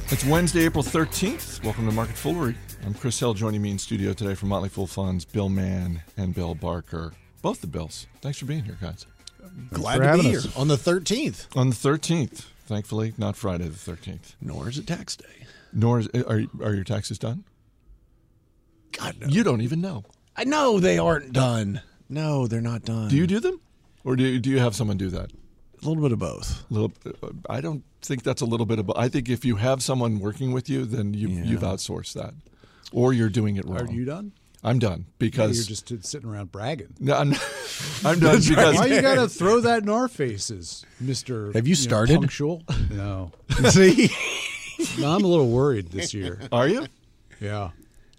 It's Wednesday, April 13th. Welcome to Market Foolery. I'm Chris Hill. Joining me in studio today from Motley Fool Funds, Bill Mann and Bill Barker. Both the Bills. Thanks for being here, guys. Glad to be here on the 13th. On the 13th. Thankfully, not Friday the 13th. Nor is it tax day. Nor is, are your taxes done? God, no. You don't even know. I know they aren't done. No, they're not done. Do you do them? Or do you have someone do that? A little bit of both. I don't think that's a little bit of both. I think if you have someone working with you, then you've outsourced that. Or you're doing it wrong. Are you done? I'm done because you're just sitting around bragging. No, I'm done because why you got to throw that in our faces, Mister? Have you started? Punctual? No. See, no, I'm a little worried this year. Are you? Yeah.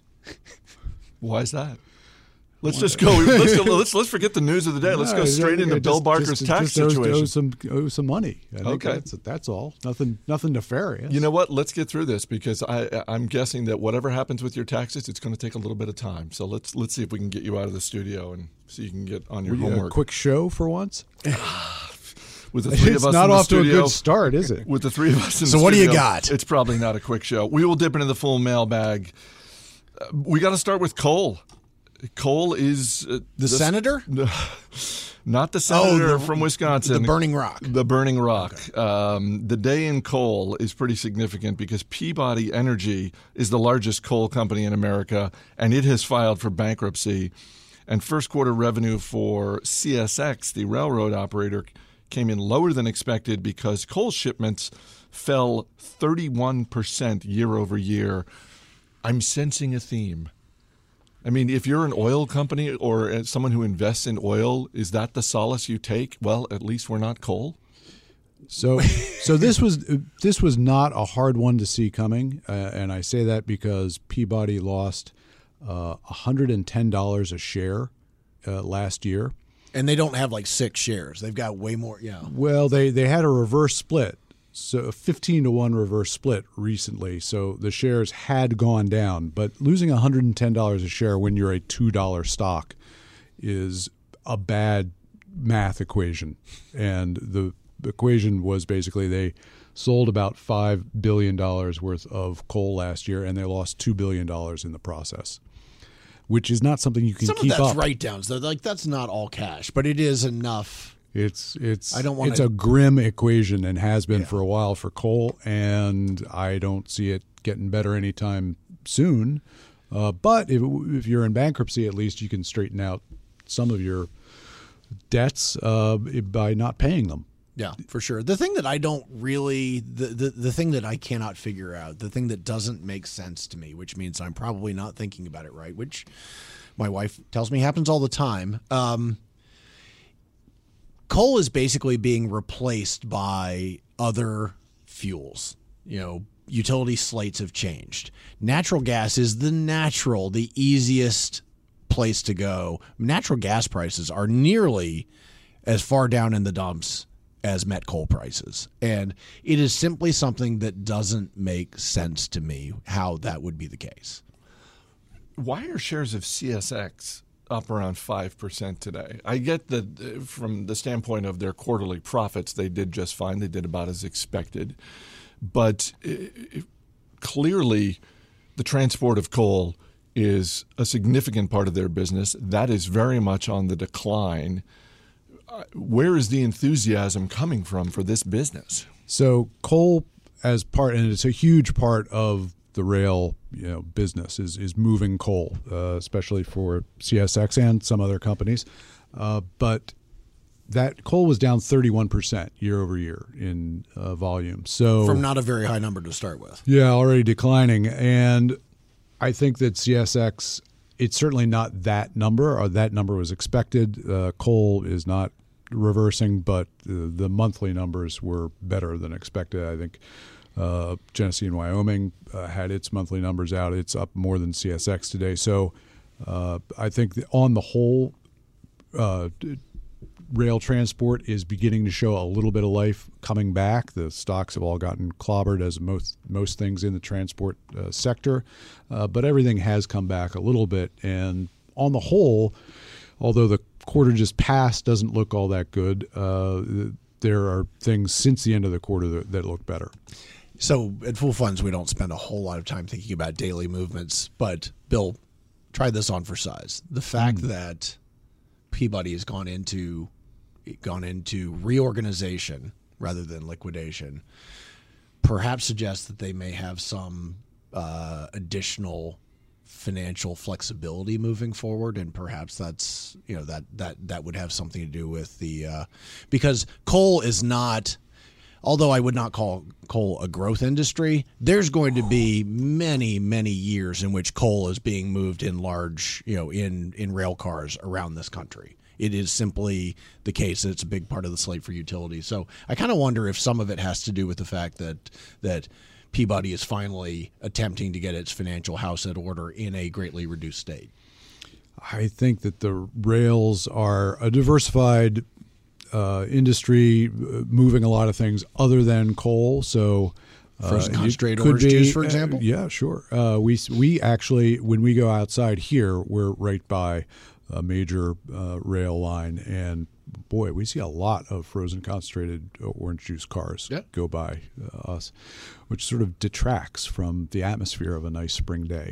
Why is that? Let's just go. Let's forget the news of the day. Let's go straight into Bill Barker's tax situation. Owe some money. I think okay, that's all. Nothing nefarious. You know what? Let's get through this because I'm guessing that whatever happens with your taxes, it's going to take a little bit of time. So let's see if we can get you out of the studio and so you can get on your homework. A quick show for once. With the three of us it's not in the off studio, to a good start, is it? With the three of us in the so studio, what do you got? It's probably not a quick show. We will dip into the full mailbag. We got to start with coal. Coal is the senator? Not the senator from Wisconsin. The Burning Rock. The Burning Rock. Okay. The day in coal is pretty significant because Peabody Energy is the largest coal company in America, and it has filed for bankruptcy. And first quarter revenue for CSX, the railroad operator, came in lower than expected because coal shipments fell 31% year over year. I'm sensing a theme. I mean, if you're an oil company or someone who invests in oil, is that the solace you take? Well, at least we're not coal. So this was not a hard one to see coming, and I say that because Peabody lost $110 a share last year, and they don't have like 6 shares. They've got way more. Yeah. Well, they had a reverse split. So a 15-to-1 reverse split recently, so the shares had gone down. But losing $110 a share when you're a $2 stock is a bad math equation. And the equation was basically they sold about $5 billion worth of coal last year, and they lost $2 billion in the process, which is not something you can keep up. Some of that's write-downs, though. Like, that's not all cash, but it is enough. It's a grim equation and has been for a while for coal, and I don't see it getting better anytime soon. But if you're in bankruptcy, at least you can straighten out some of your debts by not paying them. Yeah, for sure. The thing that I don't really the thing that I cannot figure out, the thing that doesn't make sense to me, which means I'm probably not thinking about it right, which my wife tells me happens all the time. Coal is basically being replaced by other fuels. You know, utility slates have changed. Natural gas is the easiest place to go. Natural gas prices are nearly as far down in the dumps as met coal prices. And it is simply something that doesn't make sense to me how that would be the case. Why are shares of CSX up around 5% today? I get that from the standpoint of their quarterly profits, they did just fine. They did about as expected. But clearly, the transport of coal is a significant part of their business. That is very much on the decline. Where is the enthusiasm coming from for this business? So coal as part, and it's a huge part of the rail business is moving coal, especially for CSX and some other companies. But that coal was down 31% year over year in volume. So from not a very high number to start with. Yeah, already declining. And I think that CSX, it's certainly not that number, or that number was expected. Coal is not reversing, but the monthly numbers were better than expected. I think Genesee and Wyoming had its monthly numbers out. It's up more than CSX today. So I think that on the whole, rail transport is beginning to show a little bit of life coming back. The stocks have all gotten clobbered, as most things in the transport sector, but everything has come back a little bit. And on the whole, although the quarter just passed doesn't look all that good, there are things since the end of the quarter that look better. So at Full Funds, we don't spend a whole lot of time thinking about daily movements. But, Bill, try this on for size. The fact that Peabody has gone into reorganization rather than liquidation perhaps suggests that they may have some additional financial flexibility moving forward, and perhaps that's that would have something to do with the because coal is not. Although I would not call coal a growth industry, there's going to be many, many years in which coal is being moved in large, in rail cars around this country. It is simply the case that it's a big part of the slate for utilities. So I kind of wonder if some of it has to do with the fact that Peabody is finally attempting to get its financial house in order in a greatly reduced state. I think that the rails are a diversified industry, moving a lot of things other than coal. So frozen concentrated orange juice, for example? Yeah, sure. We actually, when we go outside here, we're right by a major rail line, and boy, we see a lot of frozen concentrated orange juice cars go by us, which sort of detracts from the atmosphere of a nice spring day.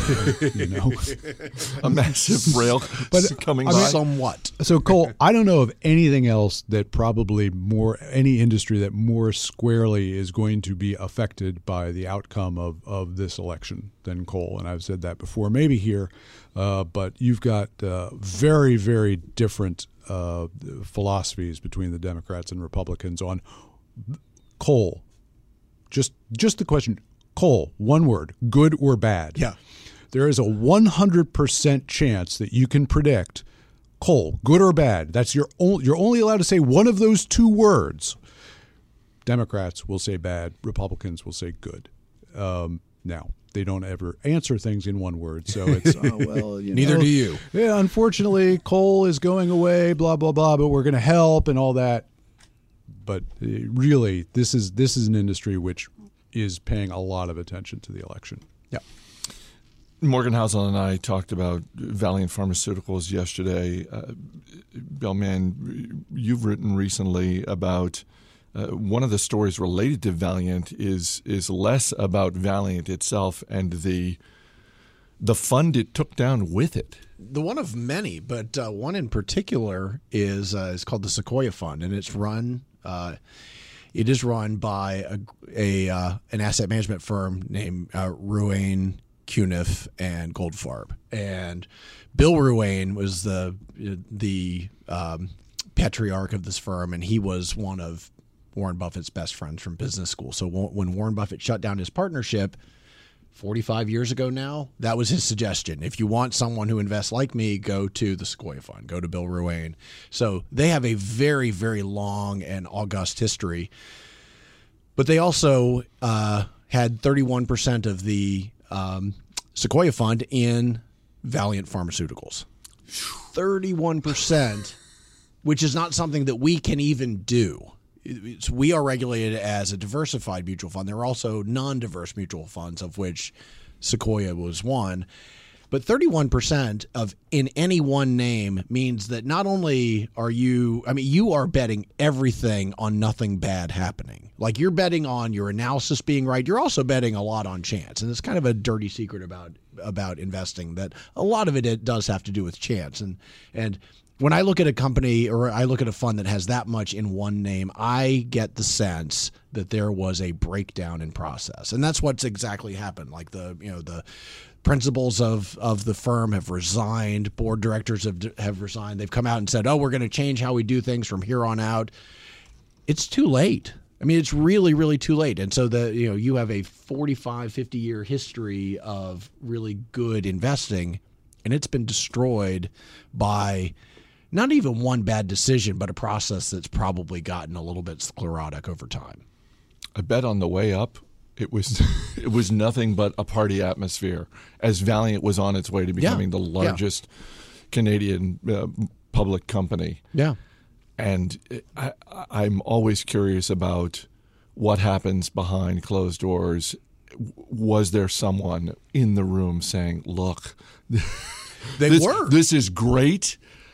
A massive rail coming by. Somewhat. So, Cole, I don't know of anything else that probably any industry that more squarely is going to be affected by the outcome of this election than coal. And I've said that before, maybe here, but you've got very, very different philosophies between the Democrats and Republicans on coal. Just the question, coal, one word, good or bad. Yeah. There is a 100% chance that you can predict coal, good or bad. That's you're only allowed to say one of those two words. Democrats will say bad, Republicans will say good. Now, they don't ever answer things in one word, so it's neither do you. Yeah, unfortunately, coal is going away, blah blah blah, but we're going to help and all that. But really, this is an industry which is paying a lot of attention to the election. Yeah. Morgan Housel and I talked about Valiant Pharmaceuticals yesterday. Bill Mann, you've written recently about one of the stories related to Valiant is less about Valiant itself and the fund it took down with it. The one of many, but one in particular is called the Sequoia Fund, and it's run. It is run by an asset management firm named Ruane, Cunniff, and Goldfarb. And Bill Ruane was the patriarch of this firm, and he was one of Warren Buffett's best friends from business school. So when Warren Buffett shut down his partnership 45 years ago now, that was his suggestion. If you want someone who invests like me, go to the Sequoia Fund, go to Bill Ruane. So they have a very, very long and august history. But they also had 31% of the Sequoia Fund in Valiant Pharmaceuticals. 31%, which is not something that we can even do. We are regulated as a diversified mutual fund. There are also non-diverse mutual funds, of which Sequoia was one. But 31% of in any one name means that not only are you are betting everything on nothing bad happening. Like, you're betting on your analysis being right. You're also betting a lot on chance. And it's kind of a dirty secret about investing, that a lot of it does have to do with chance. And when I look at a company or I look at a fund that has that much in one name, I get the sense that there was a breakdown in process. And that's what's exactly happened. Like the principals of the firm have resigned, board directors have resigned. They've come out and said, we're going to change how we do things from here on out. It's too late. I mean, it's really, really too late. And so you have a 45, 50-year history of really good investing, and it's been destroyed by not even one bad decision, but a process that's probably gotten a little bit sclerotic over time. I bet on the way up, it was nothing but a party atmosphere as Valiant was on its way to becoming the largest Canadian public company. Yeah. And I'm always curious about what happens behind closed doors. Was there someone in the room saying, look, this is great,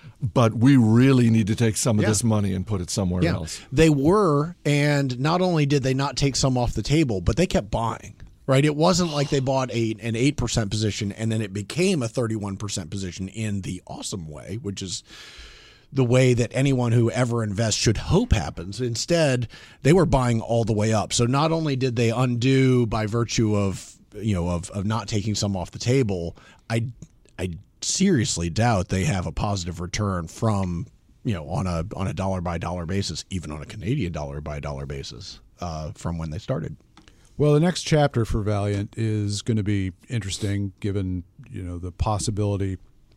but we really need to take some of this money and put it somewhere else. They were, and not only did they not take some off the table, but they kept buying. Right? It wasn't like they bought an 8% position and then it became a 31% position in the awesome way, which is the way that anyone who ever invests should hope happens. Instead, they were buying all the way up. So not only did they undo by virtue of not taking some off the table, I seriously doubt they have a positive return from, on a dollar by dollar basis, even on a Canadian dollar by dollar basis, from when they started. Well, the next chapter for Valiant is going to be interesting, given the possibility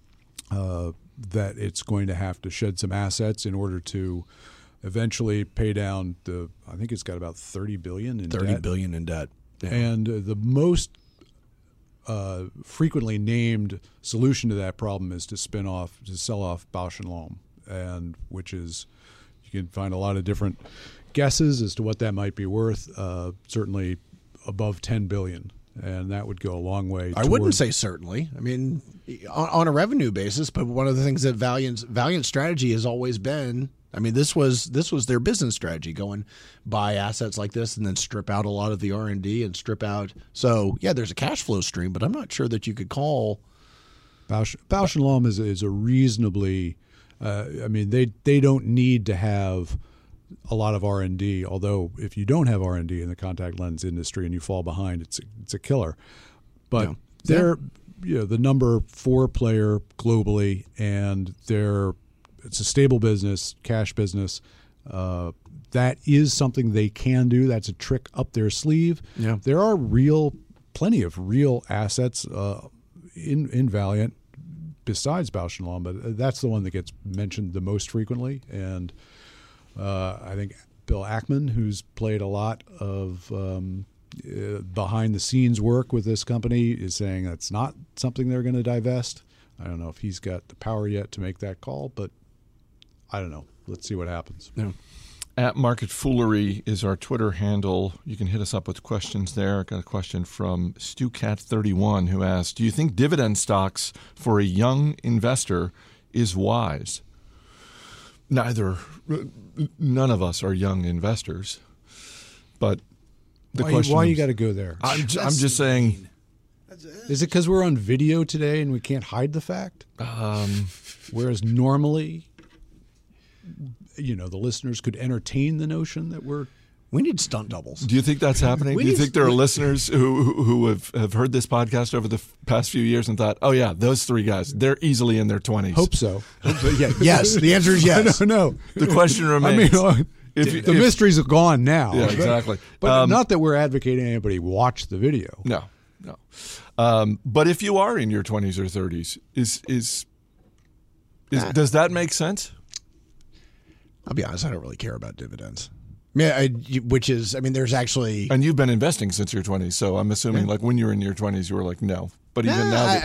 that it's going to have to shed some assets in order to eventually pay down I think it's got about $30 billion in debt. $30 billion in debt. Yeah. And the most frequently named solution to that problem is to sell off Bausch & Lomb, and which is, you can find a lot of different guesses as to what that might be worth. Certainly above $10 billion, and that would go a long way. I wouldn't say certainly. I mean, on a revenue basis, but one of the things that Valiant strategy has always been, I mean, this was their business strategy: go and buy assets like this, and then strip out a lot of the R&D and strip out. So yeah, there's a cash flow stream, but I'm not sure that you could call Bausch & Lomb is a reasonably. I mean, they don't need to have a lot of R&D, although if you don't have R&D in the contact lens industry and you fall behind, it's a killer. But they're the number 4 player globally, and it's a stable business, cash business. That is something they can do. That's a trick up their sleeve. Yeah. There are plenty of real assets in Valiant besides Bausch & Lomb, but that's the one that gets mentioned the most frequently. And I think Bill Ackman, who's played a lot of behind-the-scenes work with this company, is saying that's not something they're going to divest. I don't know if he's got the power yet to make that call, but I don't know. Let's see what happens. Yeah. At Market Foolery is our Twitter handle. You can hit us up with questions there. I got a question from StuCat31 who asked, do you think dividend stocks for a young investor is wise? None of us are young investors, but why you got to go there? I'm just saying. Is it because we're on video today and we can't hide the fact? Whereas normally, the listeners could entertain the notion that we need stunt doubles. Do you think that's happening? Do you think there are listeners who have heard this podcast over the past few years and thought, oh, yeah, those 3 guys, they're easily in their 20s? Hope so. Yes, the answer is yes. No. The question remains. The mysteries are gone now. Yeah, exactly. But not that we're advocating anybody watch the video. No. But if you are in your 20s or 30s, does that make sense? I'll be honest, I don't really care about dividends. There's actually... And you've been investing since your 20s, so I'm assuming like when you were in your 20s, you were like, no. But even now...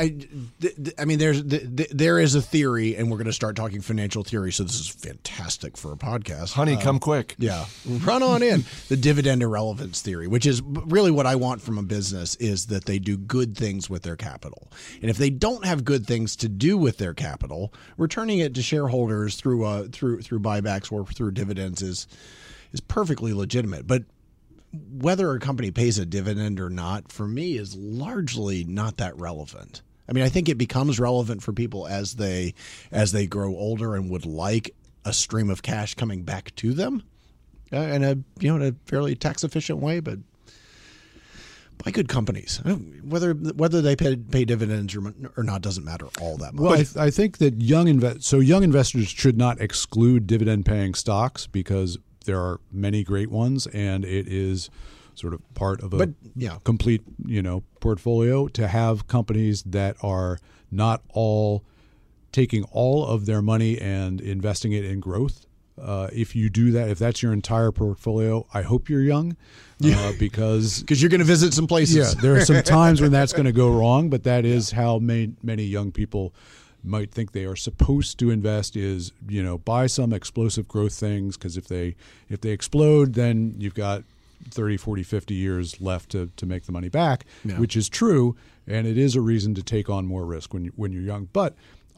there is a theory, and we're going to start talking financial theory, so this is fantastic for a podcast. Honey, come quick. Yeah. Run on in. The dividend irrelevance theory, which is really what I want from a business, is that they do good things with their capital. And if they don't have good things to do with their capital, returning it to shareholders through buybacks or through dividends is perfectly legitimate. But whether a company pays a dividend or not, for me, is largely not that relevant. I mean, I think it becomes relevant for people as they grow older and would like a stream of cash coming back to them in a fairly tax efficient way, but by good companies. Whether they pay dividends or not doesn't matter all that much. Well, I think that young investors should not exclude dividend paying stocks, because there are many great ones, and it is sort of part of a complete, portfolio to have companies that are not all taking all of their money and investing it in growth. If you do that, if that's your entire portfolio, I hope you're young, because you're going to visit some places. Yeah, there are some times when that's going to go wrong, but that is how many young people might think they are supposed to invest, is buy some explosive growth things, because if they explode, then you've got 30, 40, 50 years left to make the money back, which is true, and it is a reason to take on more risk when you're young. But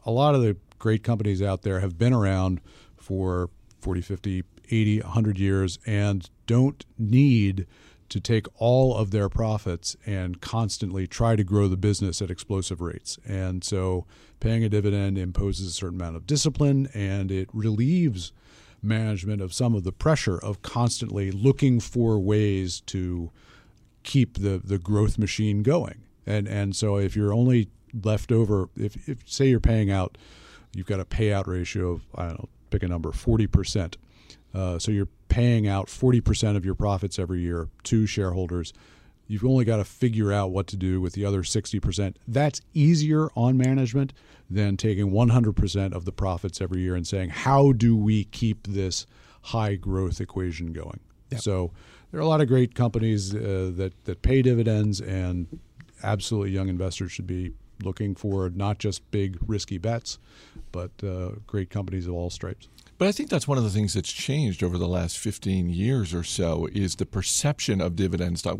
a lot of the great companies out there have been around for 40, 50, 80, 100 years and don't need to take all of their profits and constantly try to grow the business at explosive rates. And so paying a dividend imposes a certain amount of discipline, and it relieves management of some of the pressure of constantly looking for ways to keep the growth machine going. And so if you're only left over, if say you're paying out, you've got a payout ratio of, I don't know, pick a number, 40%. So you're paying out 40% of your profits every year to shareholders. You've only got to figure out what to do with the other 60%. That's easier on management than taking 100% of the profits every year and saying, how do we keep this high growth equation going? Yep. So there are a lot of great companies that pay dividends, and absolutely young investors should be looking for not just big risky bets, but great companies of all stripes. But I think that's one of the things that's changed over the last 15 years or so is the perception of dividend stock.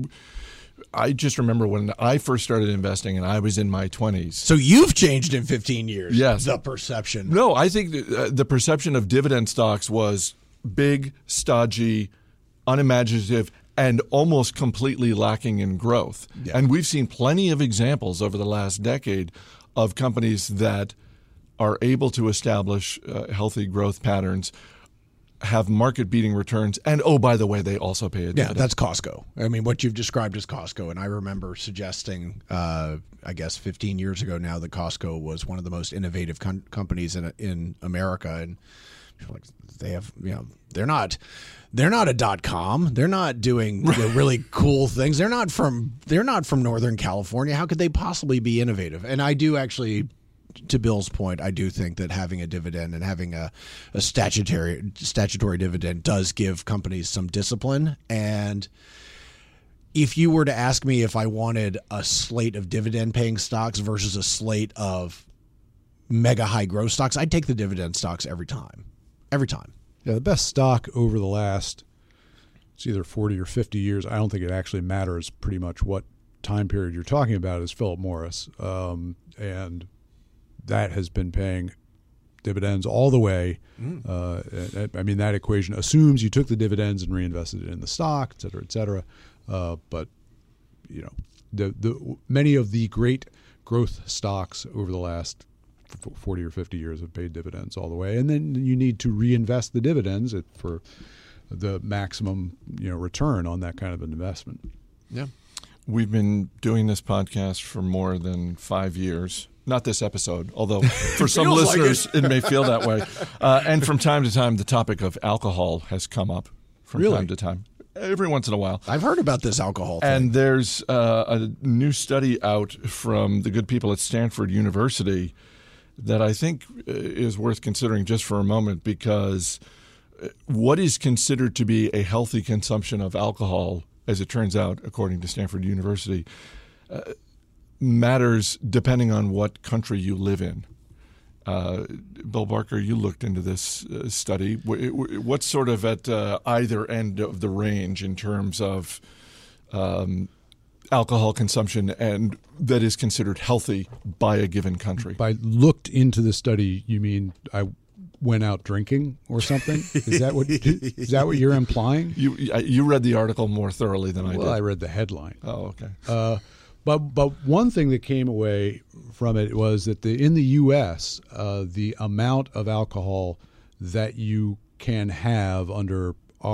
I just remember when I first started investing and I was in my 20s. So you've changed in 15 years. Yes. The perception. No, I think the perception of dividend stocks was big, stodgy, unimaginative, and almost completely lacking in growth. Yeah. And we've seen plenty of examples over the last decade of companies that are able to establish healthy growth patterns, have market-beating returns, and, oh, by the way, they also pay a dividend. Yeah, that's Costco. I mean, what you've described is Costco, and I remember suggesting, I guess 15 years ago now, that Costco was one of the most innovative companies in America, and like they have, they're not a .com. They're not doing really cool things. They're not from Northern California. How could they possibly be innovative? And I do actually, to Bill's point, I do think that having a dividend and having a statutory dividend does give companies some discipline. And if you were to ask me if I wanted a slate of dividend-paying stocks versus a slate of mega high growth stocks, I'd take the dividend stocks every time. Every time. Yeah, the best stock over the last, it's either 40 or 50 years, I don't think it actually matters pretty much what time period you're talking about, is Philip Morris. And that has been paying dividends all the way. I mean, that equation assumes you took the dividends and reinvested it in the stock, et cetera, et cetera. But, the many of the great growth stocks over the last 40 or 50 years have paid dividends all the way. And then you need to reinvest the dividends for the maximum, return on that kind of an investment. Yeah. We've been doing this podcast for more than 5 years. Not this episode, although for some listeners it may feel that way. And from time to time, the topic of alcohol has come up from time to time. Every once in a while. I've heard about this alcohol thing. And there's a new study out from the good people at Stanford University that I think is worth considering just for a moment, because what is considered to be a healthy consumption of alcohol, as it turns out, according to Stanford University, matters depending on what country you live in. Bill Barker, you looked into this study. What's sort of at either end of the range in terms of alcohol consumption and that is considered healthy by a given country? By looked into the study, you mean I went out drinking or something? Is that what you're implying? You read the article more thoroughly than I did. Well, I read the headline. Oh, okay. But one thing that came away from it was that in the U.S., the amount of alcohol that you can have under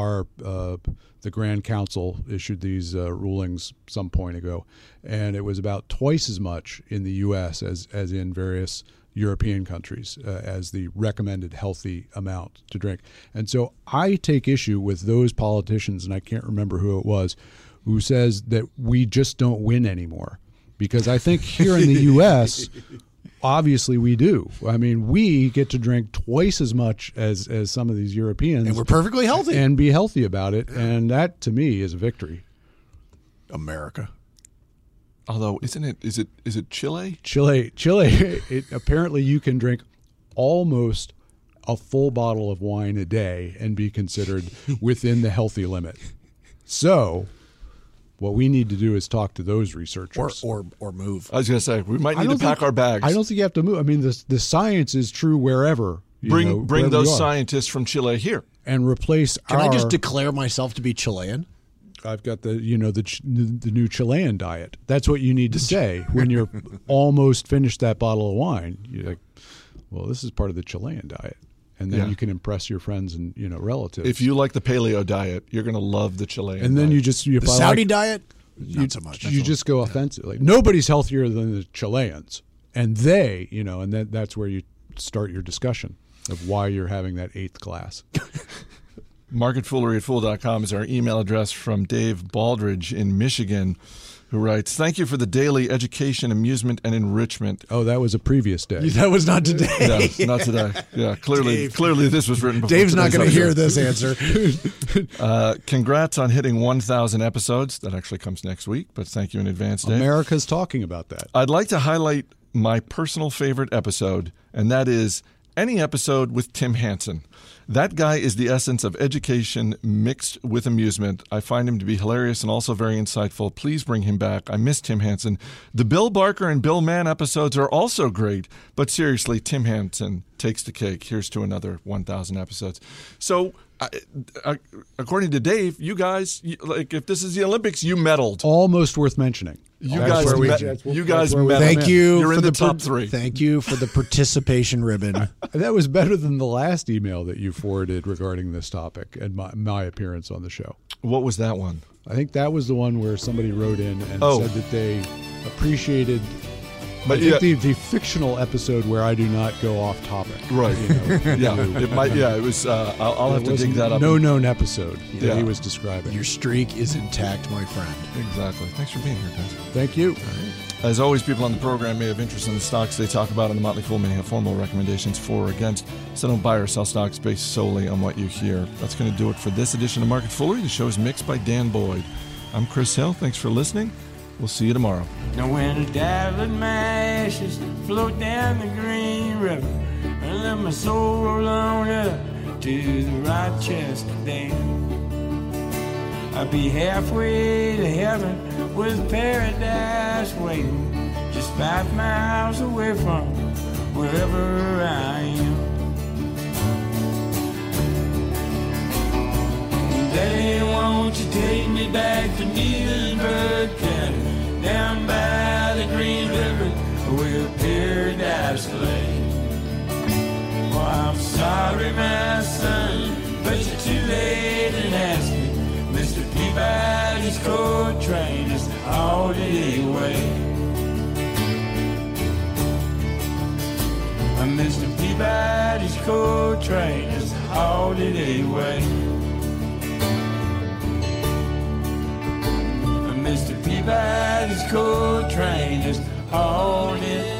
the Grand Council issued these rulings some point ago, and it was about twice as much in the U.S. as in various European countries as the recommended healthy amount to drink. And so I take issue with those politicians, and I can't remember who it was, who says that we just don't win anymore. Because I think here in the U.S., obviously we do. I mean, we get to drink twice as much as some of these Europeans. And we're perfectly healthy. And be healthy about it. And that, to me, is a victory. America. Although, is it Chile? Chile, apparently you can drink almost a full bottle of wine a day and be considered within the healthy limit. So What we need to do is talk to those researchers. Or move. I was going to say, we might need to pack our bags. I don't think you have to move. I mean, the science is true wherever. Bring those scientists from Chile here. And replace Can I just declare myself to be Chilean? I've got the new Chilean diet. That's what you need to say when you're almost finished that bottle of wine. You're like, well, this is part of the Chilean diet. And then you can impress your friends and relatives. If you like the paleo diet, you're going to love the Chilean. And then diet. The Saudi diet, not so much. You just go offensive. Like nobody's healthier than the Chileans, and they, and that's where you start your discussion of why you're having that 8th glass. Marketfoolery@fool.com is our email address from Dave Baldridge in Michigan, who writes, "Thank you for the daily education, amusement, and enrichment." Oh, that was a previous day. That was not today. No, not today. Yeah, clearly this was written before. Dave's not going to hear this answer. Congrats on hitting 1,000 episodes. That actually comes next week, but thank you in advance, Dave. America's talking about that. I'd like to highlight my personal favorite episode, and that is any episode with Tim Hansen. That guy is the essence of education mixed with amusement. I find him to be hilarious and also very insightful. Please bring him back. I miss Tim Hansen. The Bill Barker and Bill Mann episodes are also great, but seriously, Tim Hansen takes the cake. Here's to another 1,000 episodes. So, according to Dave, you guys, if this is the Olympics, you medaled. Almost worth mentioning. You guys medaled. Thank you. You're for in the the top 3. Thank you for the participation ribbon. That was better than the last email that you forwarded regarding this topic and my appearance on the show. What was that one? I think that was the one where somebody wrote in and said that they appreciated the fictional episode where I do not go off topic. Right. It might. Yeah, it was. I'll have to dig that up. No known episode that he was describing. Your streak is intact, my friend. Exactly. Thanks for being here, guys. Thank you. As always, people on the program may have interest in the stocks they talk about, and the Motley Fool may have formal recommendations for or against. So don't buy or sell stocks based solely on what you hear. That's going to do it for this edition of Market Foolery. The show is mixed by Dan Boyd. I'm Chris Hill. Thanks for listening. We'll see you tomorrow. Now when I dive in my ashes, float down the Green River, and let my soul roll on up to the Rochester Dam. I'll be halfway to heaven with paradise waiting, just 5 miles away from wherever I am. Daddy, won't you take me back to Needlenburg County, down by the Green River where paradise lay? Well, I'm sorry, my son, but you're too late in asking. Mr. Peabody's coal train is all the way. Mr. Peabody's coal train is all the way. Mr. Peabody's coal train is all in